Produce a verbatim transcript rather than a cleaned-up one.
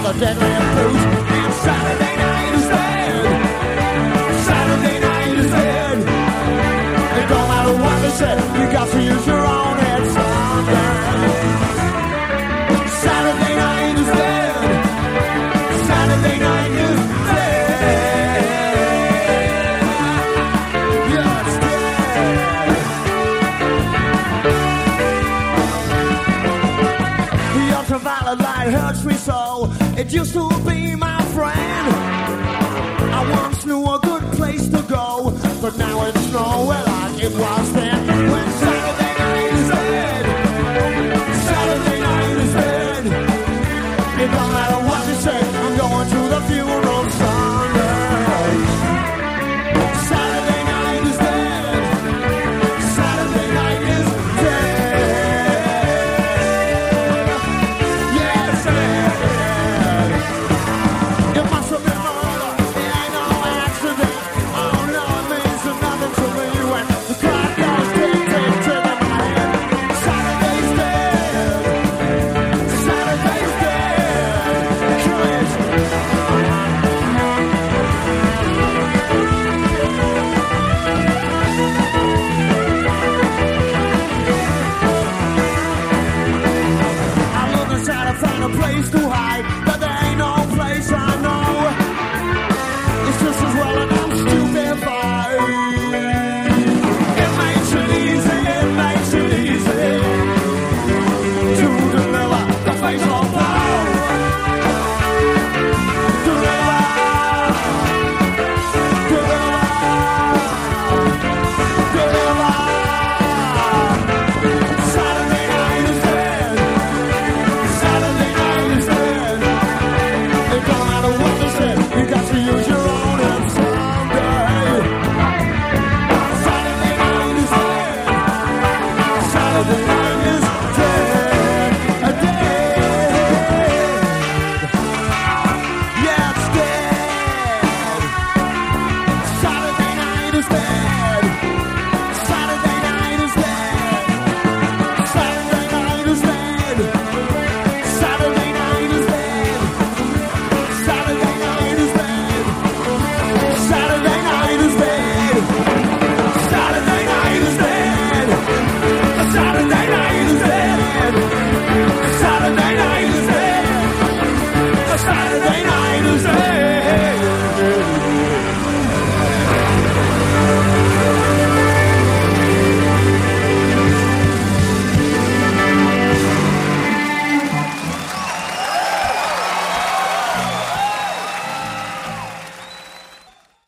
the deadly blues. And Saturday night is dead. Saturday night is dead. It don't matter what they say, you got to use your own head someday. Saturday night is dead. Saturday night is dead. Yeah, it's dead. The ultraviolet light hurts me so. It used to be